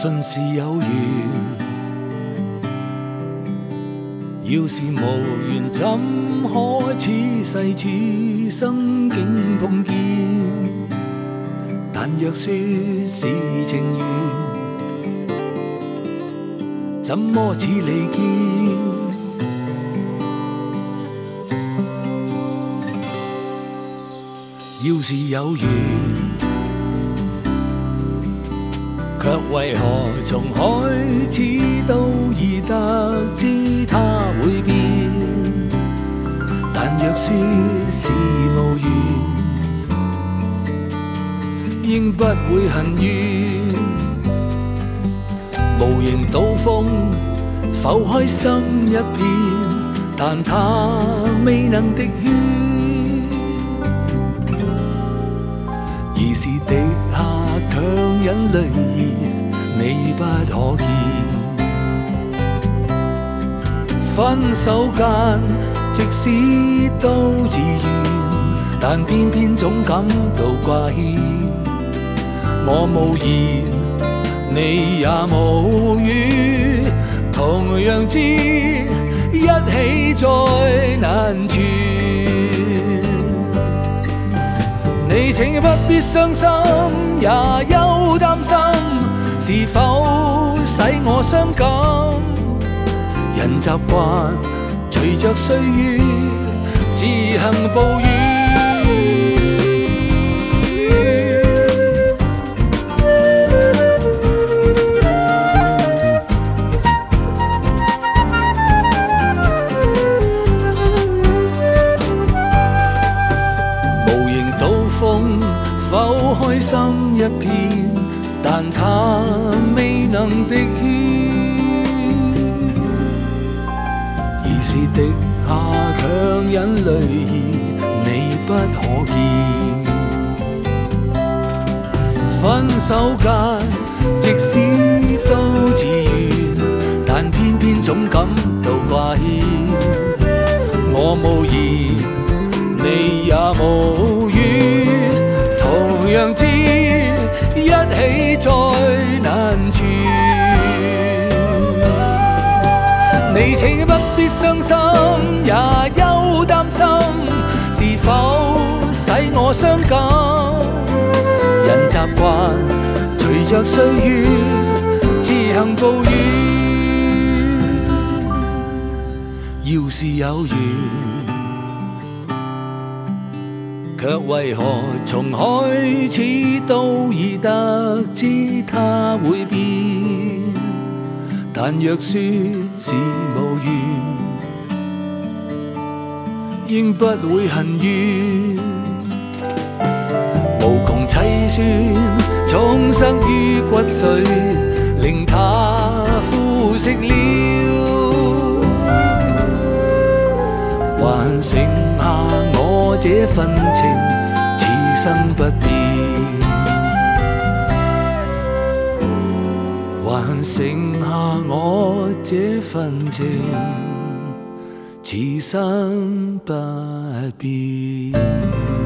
信是有緣，要是無緣，怎可此世此生竟碰見？但若說是情緣，怎麼似離見？要是有緣，卻為何從開始都已得知它會變？但若說是無緣，應不會恨怨。無形刀鋒剖開心一片，但它未能滴血。而是滴下強忍淚意，你不可見。分手間，即使都自願，但偏偏總感到掛牽。我無言，你也無語，同樣知一起再難全。你請不必傷心，也休擔心，是否使我傷感？人習慣隨着歲月自行暴雨。剖開心一片，但它未能滴血，而是滴下強忍淚意，你不可見。分手間，即使都自願，但偏偏總感到掛牽。我無言，你也無語，同樣知一起再難全。你請不必傷心，也休擔心，是否使我傷感？人習慣隨着歲月自行暴雨。要是有緣，卻為何從開始都已得知它會變？但若說是無緣，應不會恨怨。無窮凄酸充塞於骨髓，令它腐蝕了，還剩下我這份情，此生不變。還剩下我這份情，此生不變。